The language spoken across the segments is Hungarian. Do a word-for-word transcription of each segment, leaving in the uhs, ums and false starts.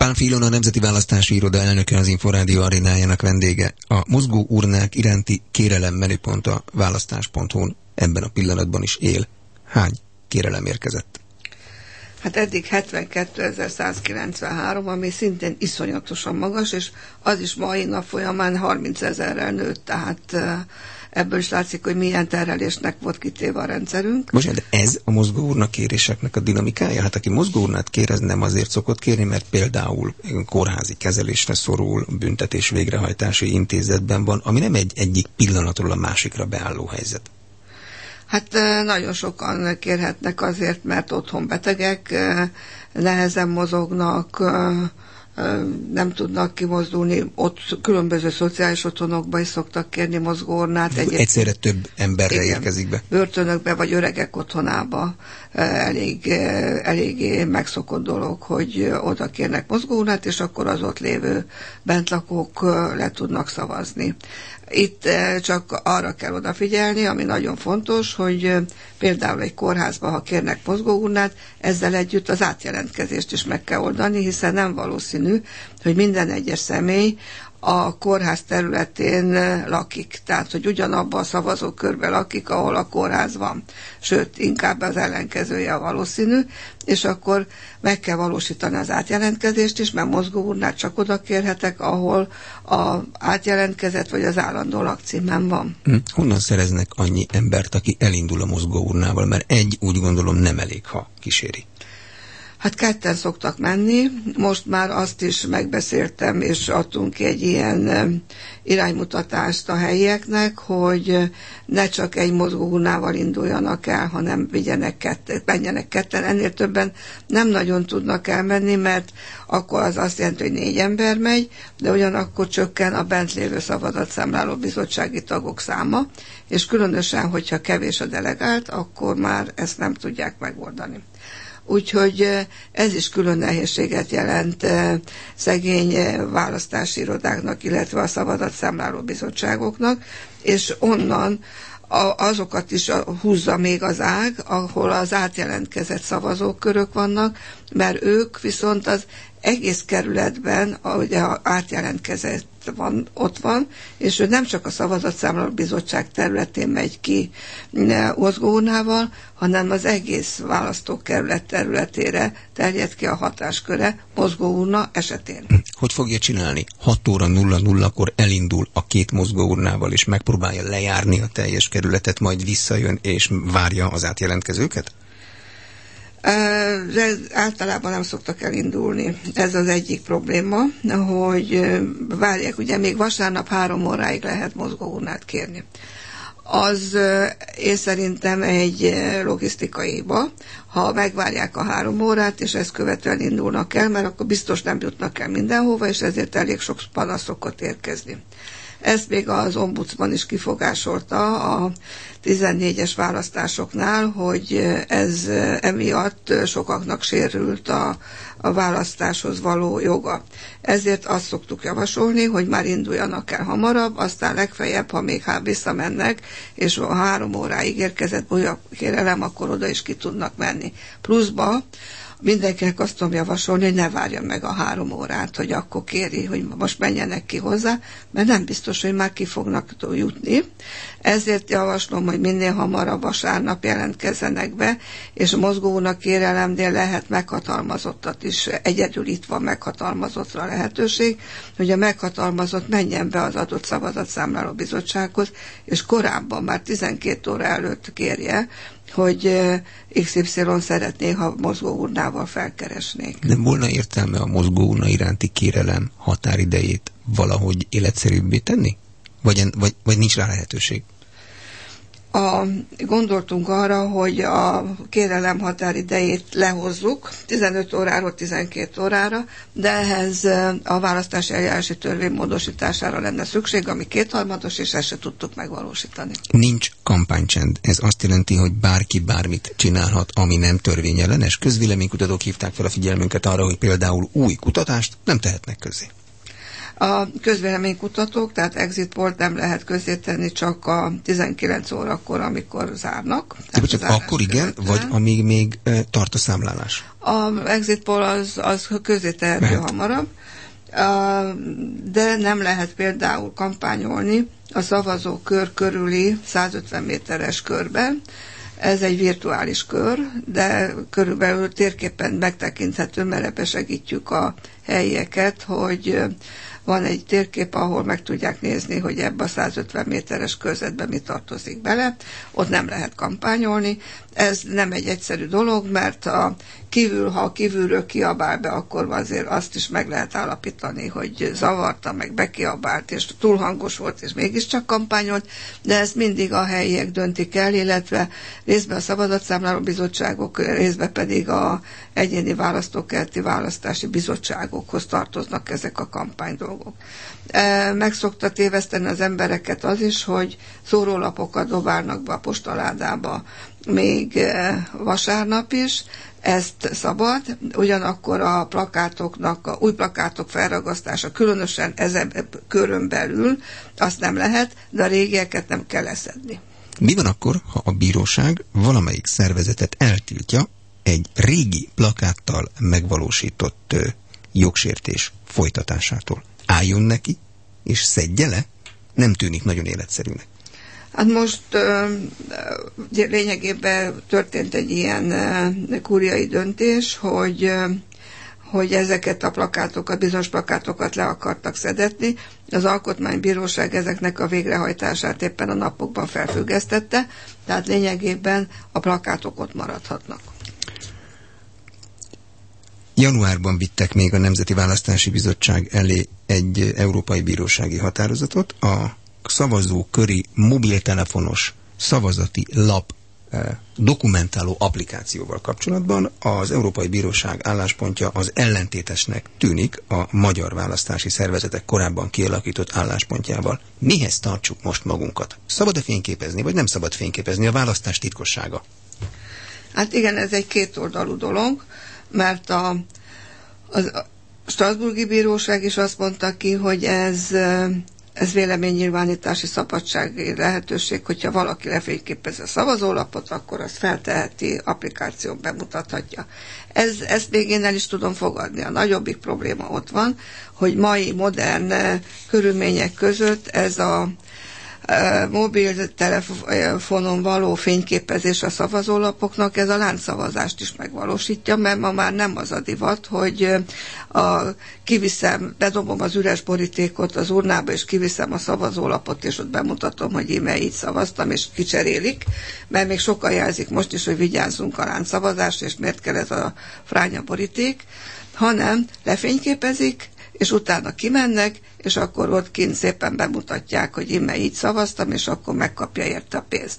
Pál Ilona, a Nemzeti Választási Iroda elnöke, az Inforádió arénájának vendége. A mozgó urnák iránti kérelem menüpont a választás pont hu-n ebben a pillanatban is él. Hány kérelem érkezett? Hát eddig hetvenkétezer-százkilencvenhárom, ami szintén iszonyatosan magas, és az is mai nap folyamán harmincezerrel nőtt, tehát ebből is látszik, hogy milyen terhelésnek volt kitéve a rendszerünk. Bocsánat, de ez a mozgóurna kéréseknek a dinamikája? Hát aki mozgóurnát kér, ez nem azért szokott kérni, mert például kórházi kezelésre szorul, büntetés végrehajtási intézetben van, ami nem egy egyik pillanatról a másikra beálló helyzet. Hát nagyon sokan kérhetnek azért, mert otthon betegek, nehezen mozognak, nem tudnak kimozdulni, ott különböző szociális otthonokba is szoktak kérni mozgóurnát. Egyszerre több emberre igen, érkezik be. Börtönökbe vagy öregek otthonába elég, eléggé megszokott dolog, hogy oda kérnek mozgóurnát, és akkor az ott lévő bentlakók le tudnak szavazni. Itt csak arra kell odafigyelni, ami nagyon fontos, hogy például egy kórházban, ha kérnek mozgóurnát, ezzel együtt az átjelentkezést is meg kell oldani, hiszen nem valószínű, hogy minden egyes személy a kórház területén lakik. Tehát, hogy ugyanabban a szavazókörben lakik, ahol a kórház van. Sőt, inkább az ellenkezője a valószínű, és akkor meg kell valósítani az átjelentkezést is, mert mozgóurnát csak oda kérhetek, ahol az átjelentkezett vagy az állandó lakcímem van. Hm. Honnan szereznek annyi embert, aki elindul a mozgóurnával? Mert egy, úgy gondolom, nem elég, ha kíséri. Hát ketten szoktak menni, most már azt is megbeszéltem, és adtunk ki egy ilyen iránymutatást a helyieknek, hogy ne csak egy mozgóurnával induljanak el, hanem vigyenek ketten, menjenek ketten. Ennél többen nem nagyon tudnak elmenni, mert akkor az azt jelenti, hogy négy ember megy, de ugyanakkor csökken a bent lévő szavazatszámláló bizottsági tagok száma, és különösen, hogyha kevés a delegált, akkor már ezt nem tudják megoldani. Úgyhogy ez is külön nehézséget jelent szegény választási irodáknak, illetve a szavazatszámláló bizottságoknak, és onnan azokat is húzza még az ág, ahol az átjelentkezett szavazókörök vannak, mert ők viszont az egész kerületben, ahogy átjelentkezett van, ott van, és ő nem csak a szavazatszámláló bizottság területén megy ki mozgóurnával, hanem az egész választókerület területére terjed ki a hatásköre mozgóurna esetén. Hogy fogja csinálni? hat óra nulla nullakor elindul a két mozgóurnával, és megpróbálja lejárni a teljes kerületet, majd visszajön és várja az átjelentkezőket? De általában nem szoktak elindulni. Ez az egyik probléma, hogy várják, ugye még vasárnap három óráig lehet mozgóurnát kérni. Az én szerintem egy logisztikai hiba, ha megvárják a három órát, és ezt követően indulnak el, mert akkor biztos nem jutnak el mindenhova, és ezért elég sok panasz szokott érkezni. Ezt még az ombudsman is kifogásolta a tizennégyes választásoknál, hogy ez emiatt sokaknak sérült a, a választáshoz való joga. Ezért azt szoktuk javasolni, hogy már induljanak el hamarabb, aztán legfeljebb, ha még hát visszamennek, és ha három óráig érkezett újabb kérelem, akkor oda is ki tudnak menni. Pluszba mindenkinek azt tudom javasolni, hogy ne várja meg a három órát, hogy akkor kéri, hogy most menjenek ki hozzá, mert nem biztos, hogy már ki fognak jutni. Ezért javaslom, hogy minél hamarabb vasárnap jelentkezzenek be, és a mozgóurna kérelemnél lehet meghatalmazottat is, egyedül itt van meghatalmazottra lehetőség, hogy a meghatalmazott menjen be az adott szavazatszámláló bizottsághoz, és korábban, már tizenkét óra előtt kérje, hogy iksz ipszilon szeretné, ha mozgóurnával felkeresnék. Nem volna értelme a mozgóurna iránti kérelem határidejét valahogy életszerűbbé tenni? Vagy, vagy, vagy nincs rá lehetőség? A, gondoltunk arra, hogy a kérelem határidejét lehozzuk tizenöt óráról tizenkét órára, de ehhez a választási eljárási törvény módosítására lenne szükség, ami kétharmados, és ezt se tudtuk megvalósítani. Nincs kampánycsend. Ez azt jelenti, hogy bárki bármit csinálhat, ami nem törvényellenes. Közvéleménykutatók hívták fel a figyelmünket arra, hogy például új kutatást nem tehetnek közzé. A közvéleménykutatók, tehát exit polt nem lehet közzétenni csak a tizenkilenc órakor, amikor zárnak. De csak akkor igen, vagy amíg még e, tart a számlálás? A exit poll az, az közzétehető hamarabb, de nem lehet például kampányolni a szavazókör körüli százötven méteres körben. Ez egy virtuális kör, de körülbelül térképen megtekinthető, mert ebbe segítjük a helyieket, hogy van egy térkép, ahol meg tudják nézni, hogy ebbe a százötven méteres körzetbe mi tartozik bele. Ott nem lehet kampányolni. Ez nem egy egyszerű dolog, mert a kívül, ha a kívülről kiabál be, akkor azért azt is meg lehet állapítani, hogy zavarta, meg bekiabált, és túl hangos volt, és mégiscsak kampányolt, de ezt mindig a helyiek döntik el, illetve részben a szavazatszámláló bizottságok, részben pedig a egyéni választókerti választási bizottságokhoz tartoznak ezek a kampánydolgok. Meg szokta téveszteni az embereket az is, hogy szórólapokat dobálnak be a postaládába még vasárnap is, ezt szabad, ugyanakkor a plakátoknak, a új plakátok felragasztása, különösen ezen körön belül, azt nem lehet, de a régieket nem kell leszedni. Mi van akkor, ha a bíróság valamelyik szervezetet eltiltja egy régi plakáttal megvalósított ö, jogsértés folytatásától? Álljon neki, és szedje le? Nem tűnik nagyon életszerűnek. Hát most uh, lényegében történt egy ilyen uh, kúriai döntés, hogy, uh, hogy ezeket a plakátokat, bizonyos plakátokat le akartak szedetni. Az Alkotmánybíróság ezeknek a végrehajtását éppen a napokban felfüggesztette, tehát lényegében a plakátok ott maradhatnak. Januárban vittek még a Nemzeti Választási Bizottság elé egy európai bírósági határozatot, a szavazóköri mobiltelefonos szavazati lap eh, dokumentáló applikációval kapcsolatban. Az Európai Bíróság álláspontja az ellentétesnek tűnik a magyar választási szervezetek korábban kialakított álláspontjával. Mihez tartsuk most magunkat? Szabad-e fényképezni, vagy nem szabad fényképezni? A választás titkossága. Hát igen, ez egy kétoldalú dolog, mert a, az a Strasbourgi Bíróság is azt mondta ki, hogy ez... Ez véleménynyilvánítási szabadsági lehetőség, hogyha valaki lefényképezi a szavazólapot, akkor azt felteheti, applikáción bemutathatja. Ez, ezt még én el is tudom fogadni. A nagyobbik probléma ott van, hogy mai modern körülmények között ez a mobiltelefonon való fényképezés a szavazólapoknak, ez a láncszavazást is megvalósítja, mert ma már nem az a divat, hogy a, kiviszem, bedobom az üres borítékot az urnába, és kiviszem a szavazólapot, és ott bemutatom, hogy íme így szavaztam, és kicserélik, mert még sokan jelzik most is, hogy vigyázzunk a láncszavazást, és miért kell ez a fránya boríték, hanem lefényképezik, és utána kimennek, és akkor ott kint szépen bemutatják, hogy íme így szavaztam, és akkor megkapja érte a pénzt.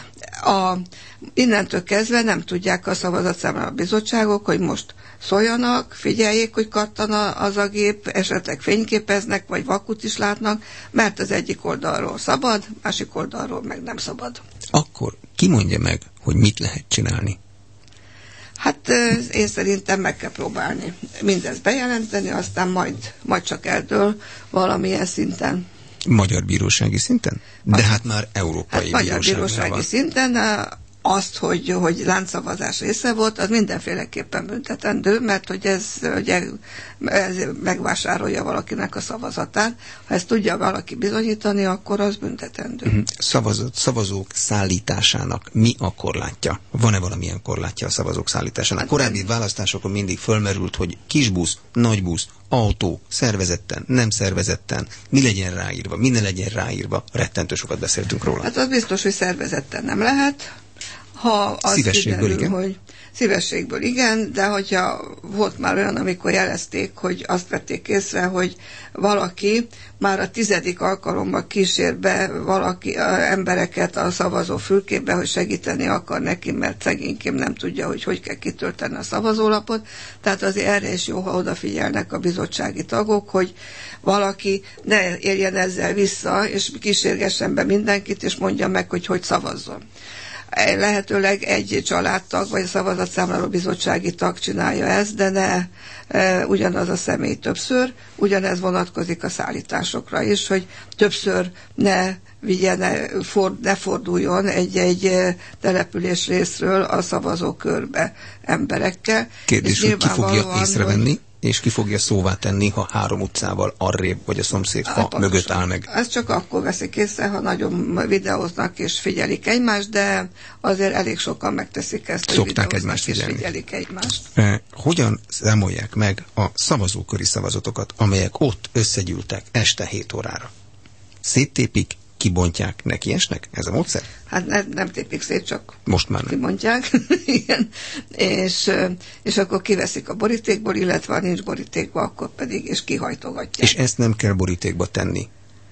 A, innentől kezdve nem tudják a szavazatszámláló bizottságok, hogy most szóljanak, figyeljék, hogy kattan az a gép, esetleg fényképeznek, vagy vakut is látnak, mert az egyik oldalról szabad, másik oldalról meg nem szabad. Akkor ki mondja meg, hogy mit lehet csinálni? Hát én szerintem meg kell próbálni mindezt bejelenteni, aztán majd, majd csak eldől valamilyen szinten. Magyar bírósági szinten? De hát már európai hát magyar bírósági van. szinten azt, hogy, hogy láncszavazás része volt, az mindenféleképpen büntetendő, mert hogy ez, ugye, ez megvásárolja valakinek a szavazatát. Ha ezt tudja valaki bizonyítani, akkor az büntetendő. Szavazat, szavazók szállításának mi a korlátja? Van-e valamilyen korlátja a szavazók szállításának? Hát korábbi választásokon mindig fölmerült, hogy kisbusz, nagybusz, autó, szervezetten, nem szervezetten, mi legyen ráírva, mi ne legyen ráírva. Rettentő sokat beszéltünk róla. Hát az biztos, hogy szervezetten nem lehet. Ha az szívességből kiderül, igen. Hogy szívességből igen, de hogyha volt már olyan, amikor jelezték, hogy azt vették észre, hogy valaki már a tizedik alkalommal kísér be valaki a embereket a szavazó fülkébe, hogy segíteni akar neki, mert szegénykém nem tudja, hogy hogy kell kitölteni a szavazólapot. Tehát azért erre is jó, ha odafigyelnek a bizottsági tagok, hogy valaki ne éljen ezzel vissza, és kísérgessen be mindenkit, és mondja meg, hogy hogy szavazzon. Lehetőleg egy családtag, vagy a szavazatszámláló bizottsági tag csinálja ezt, de ne e, ugyanaz a személy többször. Ugyanez vonatkozik a szállításokra is, hogy többször ne vigye, ne, for, ne forduljon egy-egy település részről a szavazókörbe emberekkel. Kérdés, hogy ki fogja észrevenni, hogy... és ki fogja szóvá tenni, ha három utcával arrébb, vagy a szomszéd fa hát, mögött áll meg. Ez csak akkor veszik észre, ha nagyon videóznak és figyelik egymást, de azért elég sokan megteszik ezt, szokták egymást és figyelni. figyelik egymást. Eh, hogyan számolják meg a szavazóköri szavazatokat, amelyek ott összegyűltek este hét órára? Széttépik, kibontják, nekiesnek? Ez a módszer? Hát ne, nem tépik szét, csak most már nem. Kibontják. Igen. És, és akkor kiveszik a borítékból, illetve ha nincs borítékba, akkor pedig, és kihajtogatják. És ezt nem kell borítékba tenni?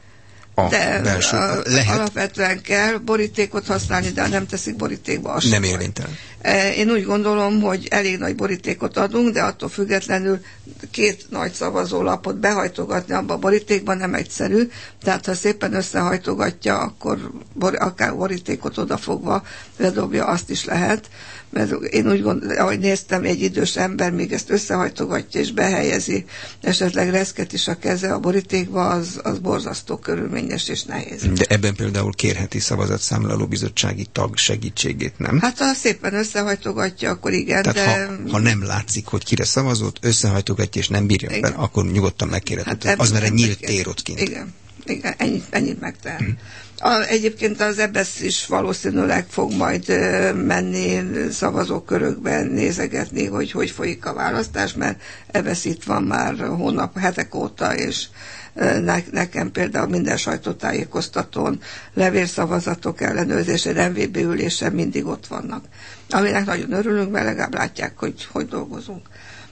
A de belső, a, lehet. Alapvetően kell borítékot használni, de nem teszik borítékba, az nem érvénytelen. Én úgy gondolom, hogy elég nagy borítékot adunk, de attól függetlenül két nagy szavazólapot behajtogatni abba a borítékban nem egyszerű. Tehát ha szépen összehajtogatja, akkor akár borítékot odafogva ledobja, azt is lehet. Mert én úgy gondolom, ahogy néztem, egy idős ember még ezt összehajtogatja és behelyezi, esetleg reszket is a keze a borítékba, az, az borzasztó körülményes és nehéz. De ebben például kérheti szavazatszámláló bizottsági tag segítségét, nem? Hát ha szépen összehajtogatja, akkor igen. Tehát de... ha, ha nem látszik, hogy kire szavazott, összehajtogatja és nem bírja be, akkor nyugodtan megkérhetett. Hát az már egy nyílt tér ott kint. Igen, igen, ennyit, ennyit megtehet. Hmm. A, egyébként az EBESZ is valószínűleg fog majd menni szavazókörökben nézegetni, hogy hogy folyik a választás, mert EBESZ itt van már hónap, hetek óta, és ne, nekem például minden sajtótájékoztatón levélszavazatok ellenőrzése, em vé bé ülésen mindig ott vannak. Aminek nagyon örülünk, mert legalább látják, hogy hogy dolgozunk.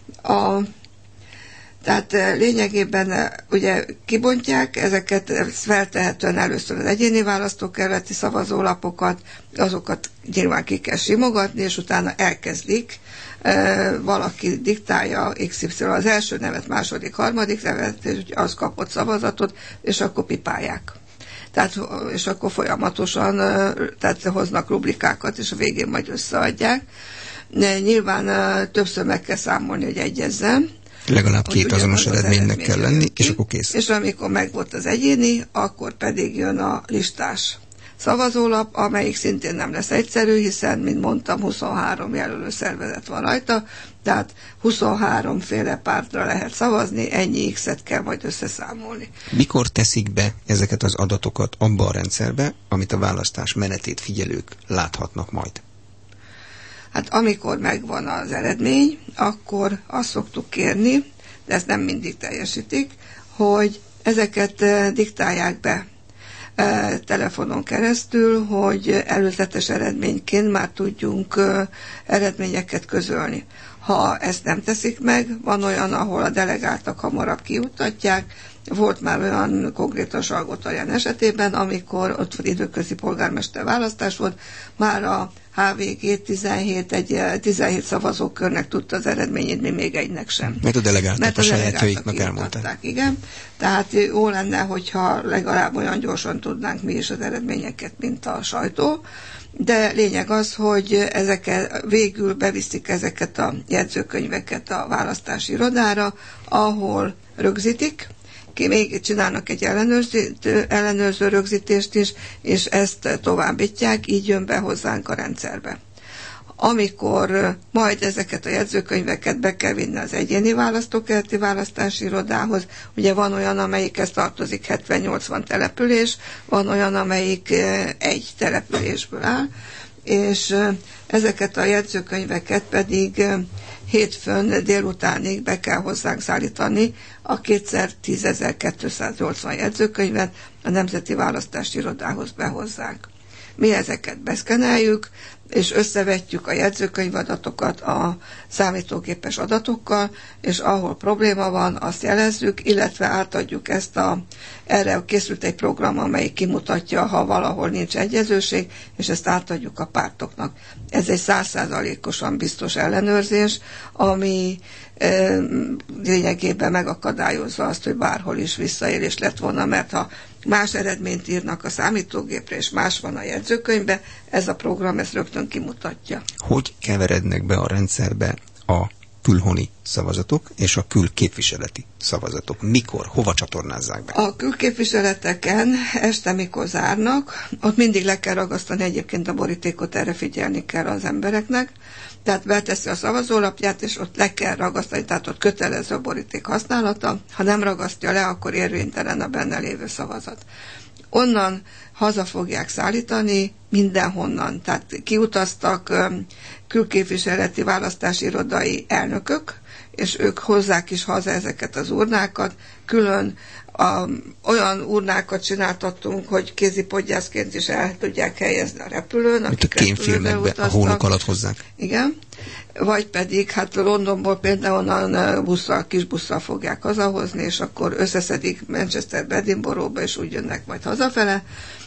A Tehát lényegében ugye kibontják, ezeket feltehetően először az egyéni választókerületi szavazólapokat, azokat nyilván ki kell simogatni, és utána elkezdik, valaki diktálja iksz ipszilon az első nevet, második, harmadik nevet, és az kapott szavazatot, és akkor pipálják. Tehát, és akkor folyamatosan tehát hoznak rubrikákat, és a végén majd összeadják. Nyilván többször meg kell számolni, hogy egyezzen. Legalább két azonos eredménynek kell lenni, ki, és akkor kész. És amikor megvolt az egyéni, akkor pedig jön a listás szavazólap, amelyik szintén nem lesz egyszerű, hiszen, mint mondtam, huszonhárom jelölő szervezet van rajta, tehát huszonhárom féle pártra lehet szavazni, ennyi X-et kell majd összeszámolni. Mikor teszik be ezeket az adatokat abba a rendszerbe, amit a választás menetét figyelők láthatnak majd? Hát amikor megvan az eredmény, akkor azt szoktuk kérni, de ezt nem mindig teljesítik, hogy ezeket diktálják be telefonon keresztül, hogy előzetes eredményként már tudjunk eredményeket közölni. Ha ezt nem teszik meg, van olyan, ahol a delegáltak hamarabb kiutatják. Volt már olyan konkrétan Salgótarján esetében, amikor ott időközi polgármester választás volt, már a há vé gé tizenhét, egy, tizenhét szavazókörnek tudta az eredményét, mi még egynek sem. Mert a delegáltak Mert a, a sajátjaiknak elmondták. Igen, tehát jó lenne, hogyha legalább olyan gyorsan tudnánk mi is az eredményeket, mint a sajtó, de lényeg az, hogy ezeket, végül beviszik ezeket a jegyzőkönyveket a választási irodára, ahol rögzítik, ki még csinálnak egy ellenőrző, ellenőrző rögzítést is, és ezt továbbítják, így jön be hozzánk a rendszerbe. Amikor majd ezeket a jegyzőkönyveket be kell vinni az egyéni választókerületi választási irodához, ugye van olyan, amelyikhez tartozik hetven-nyolcvan település, van olyan, amelyik egy településből áll, és ezeket a jegyzőkönyveket pedig hétfőn délutánig be kell hozzánk szállítani a kétszer tízezer-kétszáznyolcvan jegyzőkönyvet a Nemzeti Választási Irodához behozzák. Mi ezeket beszkeneljük, és összevetjük a jegyzőkönyvadatokat a számítógépes adatokkal, és ahol probléma van, azt jelezzük, illetve átadjuk ezt a, erre készült egy program, amelyik kimutatja, ha valahol nincs egyezőség, és ezt átadjuk a pártoknak. Ez egy száz százalékosan biztos ellenőrzés, ami lényegében megakadályozza azt, hogy bárhol is visszaélés lett volna, mert ha más eredményt írnak a számítógépre, és más van a jegyzőkönyvben, ez a program ezt rögtön kimutatja. Hogy keverednek be a rendszerbe a külhoni szavazatok és a külképviseleti szavazatok? Mikor, hova csatornázzák be? A külképviseleteken este, mikor zárnak, ott mindig le kell ragasztani egyébként a borítékot, erre figyelni kell az embereknek. Tehát beteszi a szavazólapját, és ott le kell ragasztani, tehát ott kötelező a boríték használata. Ha nem ragasztja le, akkor érvénytelen a benne lévő szavazat. Onnan haza fogják szállítani mindenhonnan. Tehát kiutaztak külképviseleti választási irodai elnökök, és ők hozzák is haza ezeket az urnákat. Külön a, olyan urnákat csináltattunk, hogy kézipodgyászként is el tudják helyezni a repülőn. Mint a kémfilmekben, a hónok alatt hozzák. Igen. Vagy pedig, hát Londonból például onnan busszal, kis busszal fogják hazahozni, és akkor összeszedik Manchesterbe, Edinburghba, és úgy jönnek majd hazafele,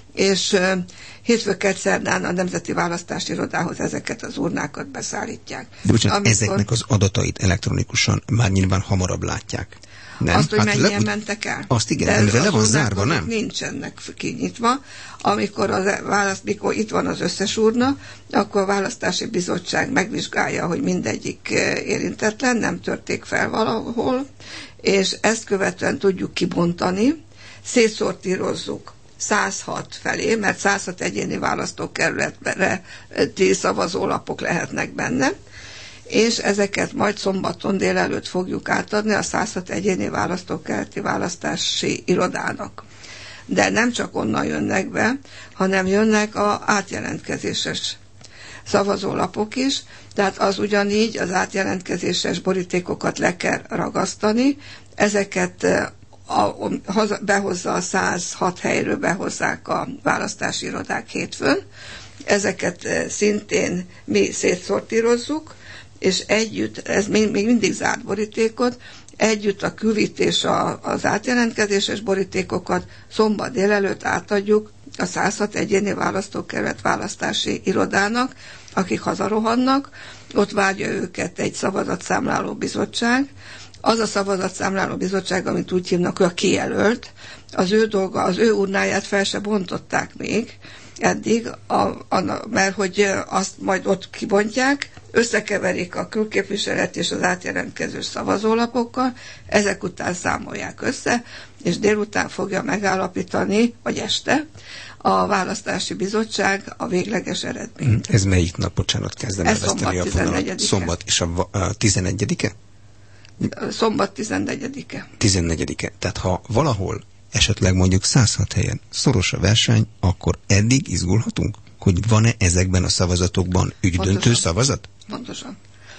és uh, hétfőkert szerdán a Nemzeti Választási Irodához ezeket az urnákat beszállítják. De bocsánat, amikor... ezeknek az adatait elektronikusan már nyilván hamarabb látják. Nem? Azt, hogy hát mennyien le... mentek el. Azt igen, de le van zárva, nem? Nincsenek kinyitva. Amikor, az választ, mikor itt van az összes urna, akkor a választási bizottság megvizsgálja, hogy mindegyik érintetlen, nem törték fel valahol, és ezt követően tudjuk kibontani, szétszortírozzuk száz hat felé, mert száz hat egyéni választókerületre szavazólapok lehetnek benne, és ezeket majd szombaton délelőtt fogjuk átadni a száz hat egyéni választókerületi választási irodának. De nem csak onnan jönnek be, hanem jönnek az átjelentkezéses szavazólapok is, tehát az ugyanígy az átjelentkezéses borítékokat le kell ragasztani, ezeket a, haza, behozza a száz hat helyről behozzák a választási irodák hétfőn, ezeket szintén mi szétszortírozzuk, és együtt, ez még, még mindig zárt borítékot, együtt a küvit és a, az átjelentkezéses borítékokat szombat délelőtt átadjuk a száz hat egyéni választókerület választási irodának, akik hazarohannak, ott várja őket egy szavazatszámláló bizottság. Az a szavazatszámláló bizottság, amit úgy hívnak, hogy a kijelölt, az ő dolga, az ő urnáját fel se bontották még eddig, a, a, mert hogy azt majd ott kibontják, összekeverik a külképviselet és az átjelentkező szavazólapokkal, ezek után számolják össze, és délután fogja megállapítani, vagy este, a választási bizottság a végleges eredményt. Ez melyik nap, bocsánat, kezdem el veszteni a fonalat? Szombat és a, a tizennegyedike? Szombat tizennegyedike. tizennegyedike. Tehát ha valahol esetleg mondjuk száz hat helyen szoros a verseny, akkor eddig izgulhatunk, hogy van-e ezekben a szavazatokban ügydöntő Pontosan. szavazat? Pontosan.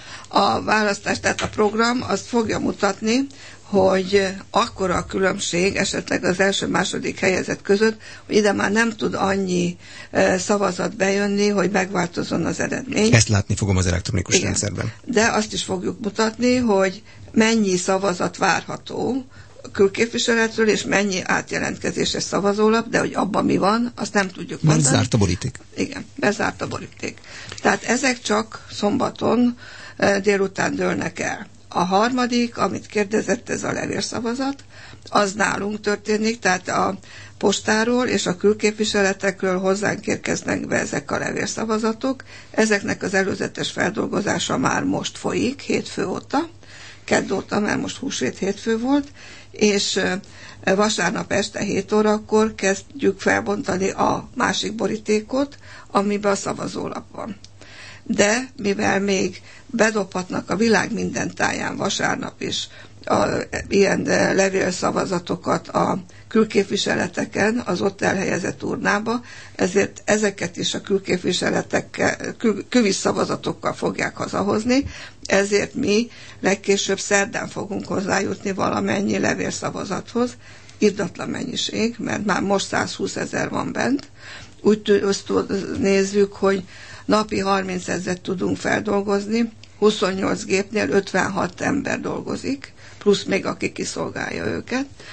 A választás, tehát a program azt fogja mutatni, hogy akkora a különbség esetleg az első-második helyezett között, hogy ide már nem tud annyi szavazat bejönni, hogy megváltozzon az eredmény. Ezt látni fogom az elektronikus Igen. rendszerben. De azt is fogjuk mutatni, hogy mennyi szavazat várható külképviseletről, és mennyi átjelentkezéses szavazólap, de hogy abban mi van, azt nem tudjuk mondani. Mert zárt a boríték. Igen, bezárt a boríték. Tehát ezek csak szombaton délután dőlnek el. A harmadik, amit kérdezett, ez a levélszavazat, az nálunk történik, tehát a postáról és a külképviseletekről hozzánk érkeznek be ezek a levélszavazatok. Ezeknek az előzetes feldolgozása már most folyik, hétfő óta, kedd óta, mert most húsvét hétfő volt, és vasárnap este hét órakor kezdjük felbontani a másik borítékot, amiben a szavazólap van. De mivel még bedobhatnak a világ minden táján vasárnap is a, ilyen levélszavazatokat a külképviseleteken, az ott elhelyezett urnába, ezért ezeket is a külképviseletekkel, kül, küvis szavazatokkal fogják hazahozni, ezért mi legkésőbb szerdán fogunk hozzájutni valamennyi levélszavazathoz, irdatlan mennyiség, mert már most százhúszezer van bent. Úgy nézzük, hogy napi harmincezret tudunk feldolgozni, huszonnyolc gépnél ötvenhat ember dolgozik, plusz még aki kiszolgálja őket,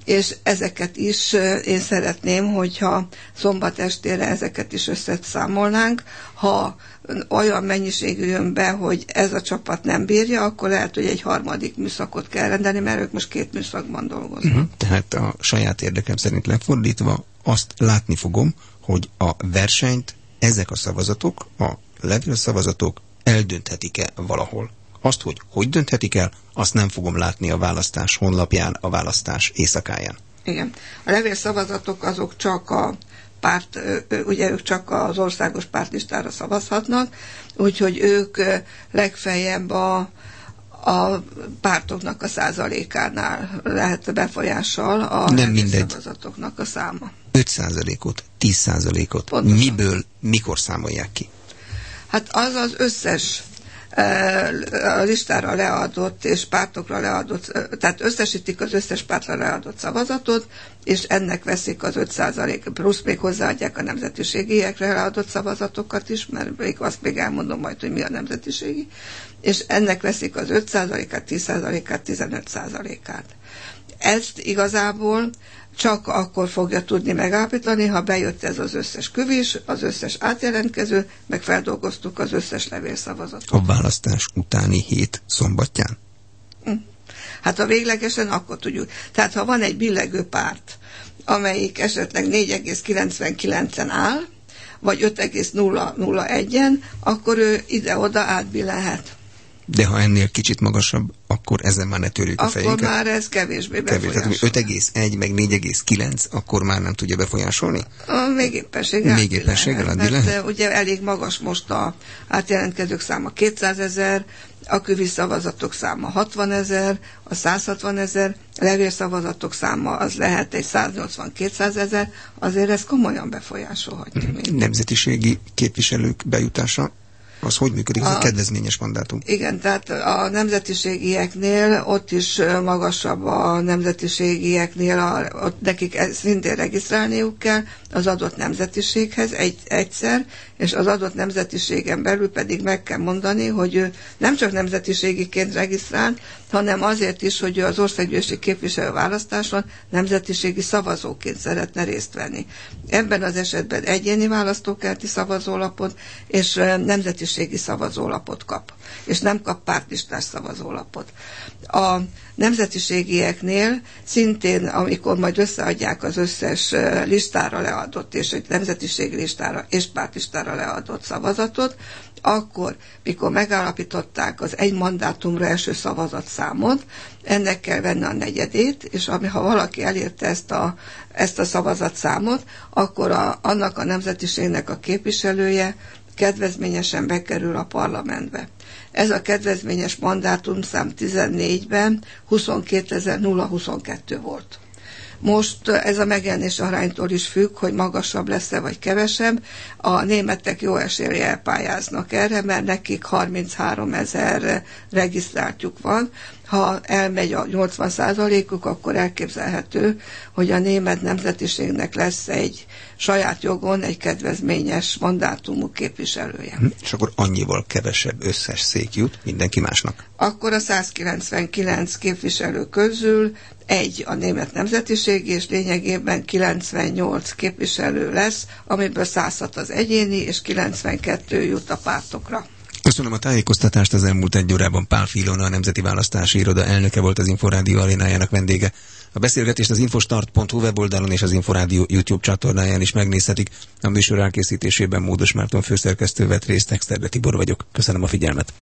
és ezeket is én szeretném, hogyha szombat estére ezeket is összeszámolnánk. Ha olyan mennyiségű jön be, hogy ez a csapat nem bírja, akkor lehet, hogy egy harmadik műszakot kell rendelni, mert ők most két műszakban dolgoznak. Uh-huh. Tehát a saját érdekem szerint lefordítva azt látni fogom, hogy a versenyt ezek a szavazatok, a levélszavazatok eldönthetik-e valahol. Azt, hogy hogy dönthetik el, azt nem fogom látni a választás honlapján, a választás éjszakáján. Igen. A levélszavazatok azok csak a párt, ugye ők csak az országos pártlistára szavazhatnak, úgyhogy ők legfeljebb a, a pártoknak a százalékánál lehet befolyással a nem mindegy. Szavazatoknak a száma. öt százalékot, tíz százalékot. Pontosan. Miből, mikor számolják ki? Hát az az összes a listára leadott és pártokra leadott, tehát összesítik az összes pártra leadott szavazatot, és ennek veszik az öt százalék, plusz még hozzáadják a nemzetiségiekre leadott szavazatokat is, mert még azt még elmondom majd, hogy mi a nemzetiségi, és ennek veszik az öt százalékát, tíz százalékát, tizenöt százalékát. Ezt igazából csak akkor fogja tudni megállapítani, ha bejött ez az összes küvis, az összes átjelentkező, meg feldolgoztuk az összes levélszavazatot. A választás utáni hét szombatján? Hát a véglegesen akkor tudjuk. Tehát ha van egy billegő párt, amelyik esetleg négy egész kilencvenkilencen áll, vagy öt egész nulla nulla egyen, akkor ő ide-oda átbillenhet. De ha ennél kicsit magasabb, akkor ezen már ne törjük akkor a fejünket. Akkor már ez kevésbé befolyásolja. Tehát öt egész egy meg négy egész kilenc, akkor már nem tudja befolyásolni? A, még éppenséggel. Még éppenséggel mert ugye elég magas most a átjelentkezők száma kétszázezer, a küvi szavazatok száma hatvanezer, a százhatvanezer, levélszavazatok száma az lehet egy száznyolcvan-kétszázezer, azért ez komolyan befolyásolhatja. Mm. Nemzetiségi képviselők bejutása? Az hogy működik? Ez a, a kedvezményes mandátum. Igen, tehát a nemzetiségieknél ott is magasabb a nemzetiségieknél, a, ott nekik szintén regisztrálniuk kell az adott nemzetiséghez egy, egyszer, és az adott nemzetiségen belül pedig meg kell mondani, hogy ő nem csak nemzetiségiként regisztrál, hanem azért is, hogy ő az országgyűlési képviselő választáson nemzetiségi szavazóként szeretne részt venni. Ebben az esetben egyéni választókerti szavazólapot és nemzetiségi szavazólapot kap, és nem kap pártlistás szavazólapot. A nemzetiségieknél szintén, amikor majd összeadják az összes listára leadott, és egy nemzetiségi listára és pártlistára leadott szavazatot, akkor, mikor megállapították az egy mandátumra eső szavazatszámot, ennek kell venni a negyedét, és ami, ha valaki elérte ezt a, ezt a szavazatszámot, akkor a, annak a nemzetiségnek a képviselője kedvezményesen bekerül a parlamentbe. Ez a kedvezményes mandátumszám tizennégyben huszonkétezer-huszonkettő volt. Most ez a megjelenés aránytól is függ, hogy magasabb lesz-e vagy kevesebb. A németek jó eséllyel elpályáznak erre, mert nekik harmincháromezer regisztráltjuk van. Ha elmegy a nyolcvan százalékuk, akkor elképzelhető, hogy a német nemzetiségnek lesz egy saját jogon egy kedvezményes mandátumú képviselője. És akkor annyival kevesebb összes szék jut mindenki másnak. Akkor a százkilencvenkilenc képviselő közül egy a német nemzetiség, és lényegében kilencvennyolc képviselő lesz, amiből száz hat az egyéni, és kilencvenkettő jut a pártokra. Köszönöm a tájékoztatást, az elmúlt egy órában Pál Filona, a Nemzeti Választási Iroda elnöke volt az Inforádió arénájának vendége. A beszélgetést az infostart pont hu weboldalon és az Inforádió YouTube csatornáján is megnézhetik. A műsor elkészítésében Módos Márton főszerkesztő vett részt, Exterde Tibor vagyok. Köszönöm a figyelmet.